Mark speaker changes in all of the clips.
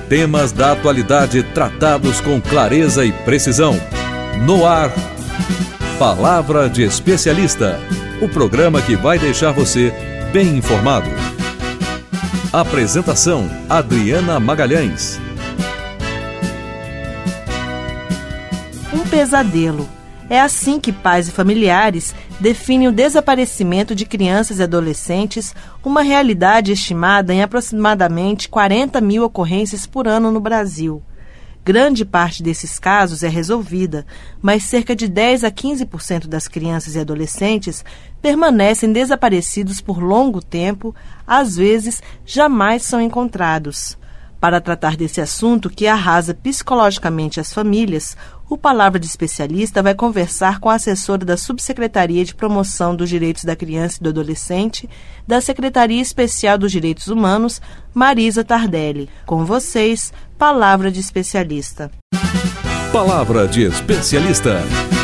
Speaker 1: Temas da atualidade tratados com clareza e precisão. No ar, Palavra de Especialista. O programa que vai deixar você bem informado. Apresentação: Adriana Magalhães.
Speaker 2: Um pesadelo. É assim que pais e familiares definem o desaparecimento de crianças e adolescentes, uma realidade estimada em aproximadamente 40 mil ocorrências por ano no Brasil. Grande parte desses casos é resolvida, mas cerca de 10 a 15% das crianças e adolescentes permanecem desaparecidos por longo tempo, às vezes jamais são encontrados. Para tratar desse assunto que arrasa psicologicamente as famílias, o Palavra de Especialista vai conversar com a assessora da Subsecretaria de Promoção dos Direitos da Criança e do Adolescente, da Secretaria Especial dos Direitos Humanos, Marisa Tardelli. Com vocês, Palavra de Especialista.
Speaker 1: Palavra de Especialista.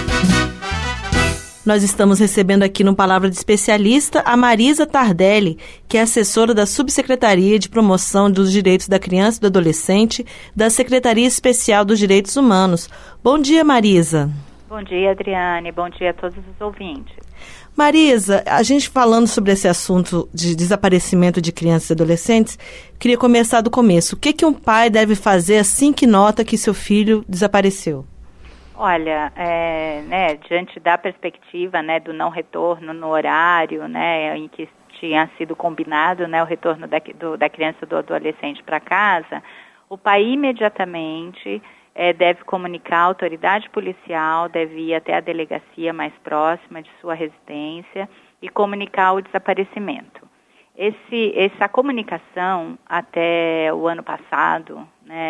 Speaker 2: Nós estamos recebendo aqui no Palavra de Especialista a Marisa Tardelli, que é assessora da Subsecretaria de Promoção dos Direitos da Criança e do Adolescente, da Secretaria Especial dos Direitos Humanos. Bom dia, Marisa.
Speaker 3: Bom dia, Adriane. Bom dia a todos os ouvintes.
Speaker 2: Marisa, a gente falando sobre esse assunto de desaparecimento de crianças e adolescentes, queria começar do começo. O que um pai deve fazer assim que nota que seu filho desapareceu?
Speaker 3: Olha, diante da perspectiva, do não retorno no horário, em que tinha sido combinado, o retorno da criança ou do adolescente para casa, o pai imediatamente deve comunicar à autoridade policial, deve ir até a delegacia mais próxima de sua residência e comunicar o desaparecimento. Essa comunicação, até o ano passado,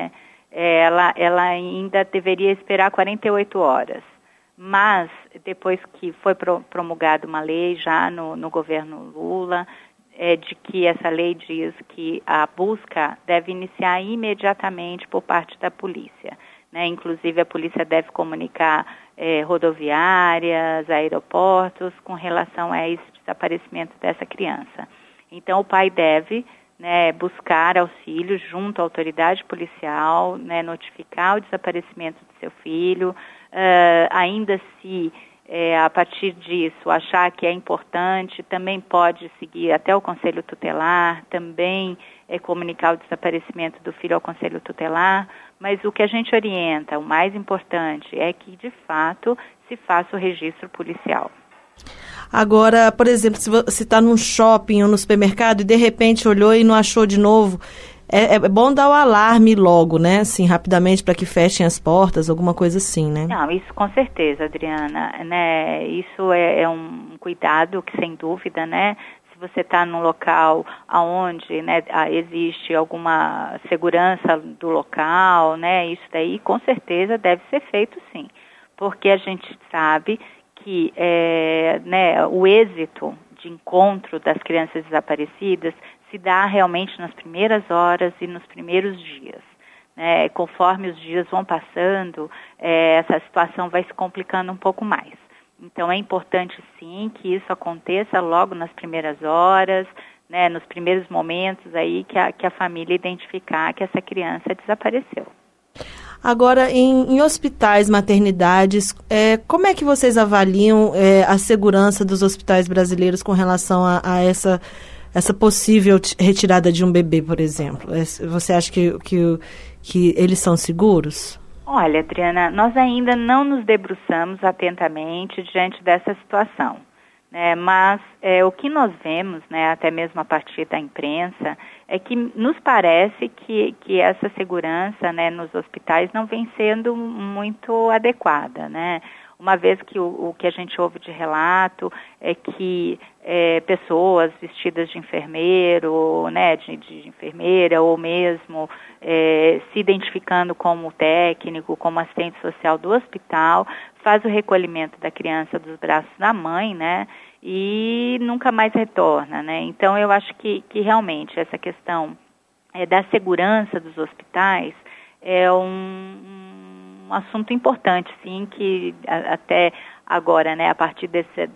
Speaker 3: ela ainda deveria esperar 48 horas. Mas, depois que foi promulgada uma lei já no governo Lula, de que essa lei diz que a busca deve iniciar imediatamente por parte da polícia. Inclusive, a polícia deve comunicar rodoviárias, aeroportos, com relação a esse desaparecimento dessa criança. Então, o pai deve buscar auxílio junto à autoridade policial, notificar o desaparecimento do seu filho, ainda se a partir disso achar que é importante, também pode seguir até o Conselho Tutelar, também comunicar o desaparecimento do filho ao Conselho Tutelar, mas o que a gente orienta, o mais importante, é que de fato se faça o registro policial.
Speaker 2: Agora, por exemplo, se você está num shopping ou no supermercado e de repente olhou e não achou de novo, é bom dar o alarme logo, assim, rapidamente, para que fechem as portas, alguma coisa assim, né?
Speaker 3: Não, isso com certeza, Adriana, isso é um cuidado que, sem dúvida, se você está num local onde existe alguma segurança do local, isso daí com certeza deve ser feito sim, porque a gente sabe que o êxito de encontro das crianças desaparecidas se dá realmente nas primeiras horas e nos primeiros dias. Conforme os dias vão passando, essa situação vai se complicando um pouco mais. Então, é importante, sim, que isso aconteça logo nas primeiras horas, nos primeiros momentos aí que a família identificar que essa criança desapareceu.
Speaker 2: Agora, em hospitais, maternidades, como é que vocês avaliam a segurança dos hospitais brasileiros com relação a essa possível retirada de um bebê, por exemplo? Você acha que eles são seguros?
Speaker 3: Olha, Adriana, nós ainda não nos debruçamos atentamente diante dessa situação, mas o que nós vemos, até mesmo a partir da imprensa, é que nos parece que essa segurança nos hospitais não vem sendo muito adequada, uma vez que o que a gente ouve de relato é que pessoas vestidas de enfermeiro, de enfermeira, ou mesmo se identificando como técnico, como assistente social do hospital, faz o recolhimento da criança dos braços da mãe, e nunca mais retorna, Então, eu acho que realmente essa questão da segurança dos hospitais é um assunto importante, sim, que até agora, né, a partir dessa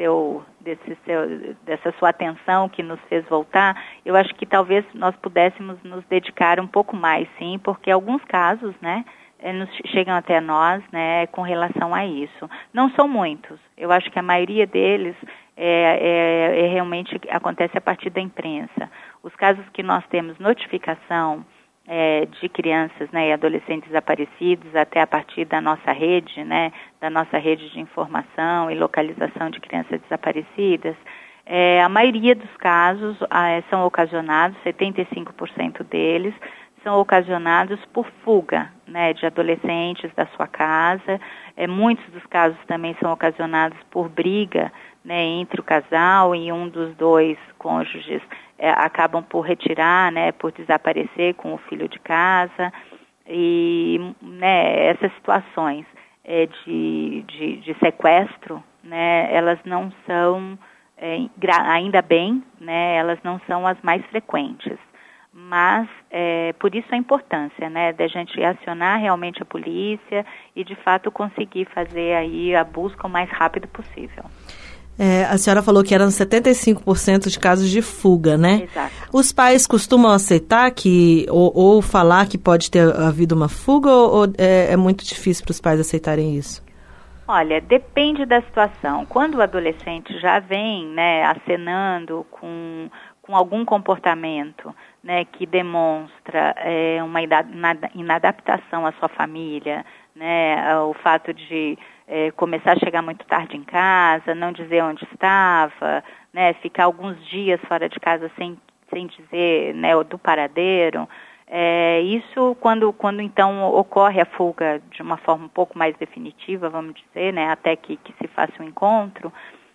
Speaker 3: sua atenção que nos fez voltar, eu acho que talvez nós pudéssemos nos dedicar um pouco mais, sim, porque alguns casos, né, chegam até nós, né, com relação a isso. Não são muitos, eu acho que a maioria deles realmente acontece a partir da imprensa. Os casos que nós temos notificação de crianças, né, e adolescentes desaparecidos até a partir da nossa rede, né, da nossa rede de informação e localização de crianças desaparecidas, a maioria dos casos são ocasionados, 75% deles, são ocasionados por fuga, né, de adolescentes da sua casa. Muitos dos casos também são ocasionados por briga, né, entre o casal e um dos dois cônjuges acabam por retirar, né, por desaparecer com o filho de casa. E, né, essas situações de sequestro, né, elas não são, ainda bem, né, elas não são as mais frequentes. Mas, por isso a importância, né, da gente acionar realmente a polícia e, de fato, conseguir fazer aí a busca o mais rápido possível.
Speaker 2: A senhora falou que eram 75% de casos de fuga, né?
Speaker 3: Exato.
Speaker 2: Os pais costumam aceitar ou falar que pode ter havido uma fuga ou é muito difícil para os pais aceitarem isso?
Speaker 3: Olha, depende da situação. Quando o adolescente já vem, né, acenando com algum comportamento, né, que demonstra uma inadaptação à sua família, né, o fato de começar a chegar muito tarde em casa, não dizer onde estava, né, ficar alguns dias fora de casa sem dizer, né, do paradeiro. Isso quando então ocorre a fuga de uma forma um pouco mais definitiva, vamos dizer, né, até que se faça um encontro,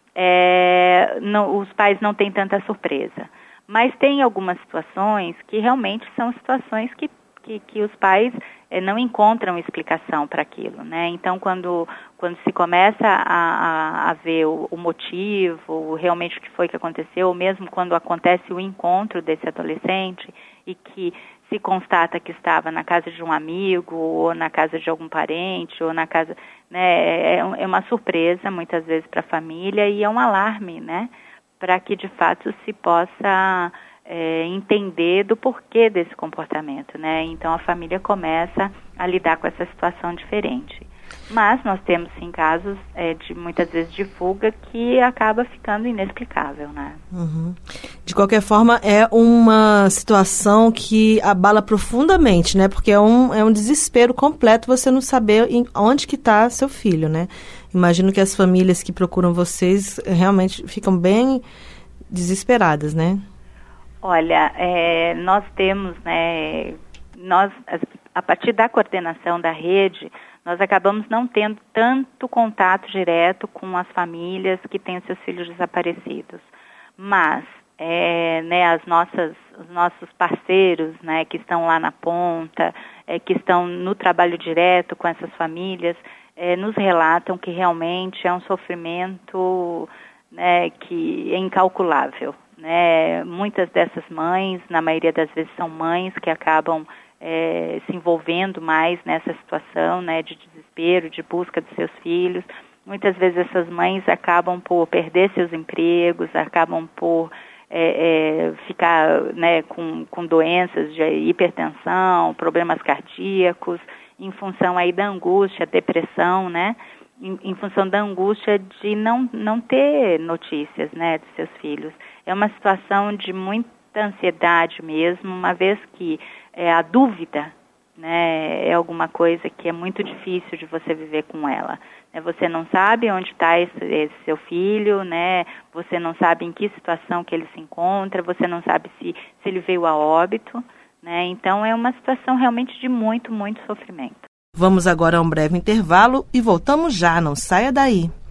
Speaker 3: os pais não têm tanta surpresa. Mas tem algumas situações que realmente são situações que os pais não encontram explicação para aquilo, né? Então, quando se começa a ver o motivo, realmente o que foi que aconteceu, ou mesmo quando acontece o encontro desse adolescente e que se constata que estava na casa de um amigo, ou na casa de algum parente, ou na casa, né? É uma surpresa, muitas vezes, para a família e é um alarme, né? Para que, de fato, se possa entender do porquê desse comportamento, né? Então, a família começa a lidar com essa situação diferente. Mas nós temos, sim, casos muitas vezes de fuga que acaba ficando inexplicável, né? Uhum.
Speaker 2: De qualquer forma, é uma situação que abala profundamente, né? Porque é um desespero completo você não saber onde que está seu filho, né? Imagino que as famílias que procuram vocês realmente ficam bem desesperadas, né?
Speaker 3: Olha, nós temos, né, a partir da coordenação da rede, nós acabamos não tendo tanto contato direto com as famílias que têm os seus filhos desaparecidos. Mas, né, os nossos parceiros, né, que estão lá na ponta, que estão no trabalho direto com essas famílias, nos relatam que realmente é um sofrimento, né, que é incalculável. Né? Muitas dessas mães, na maioria das vezes são mães que acabam se envolvendo mais nessa situação, né, de desespero, de busca dos seus filhos. Muitas vezes essas mães acabam por perder seus empregos, acabam por ficar, né, com doenças de hipertensão, problemas cardíacos, em função aí da angústia, depressão, né? Em função da angústia de não ter notícias, né, dos seus filhos. É uma situação de muita ansiedade mesmo, uma vez que a dúvida, né, é alguma coisa que é muito difícil de você viver com ela. Você não sabe onde está esse seu filho, né, você não sabe em que situação que ele se encontra, você não sabe se ele veio a óbito, né, então é uma situação realmente de muito, muito sofrimento.
Speaker 2: Vamos agora a um breve intervalo e voltamos já, não saia daí.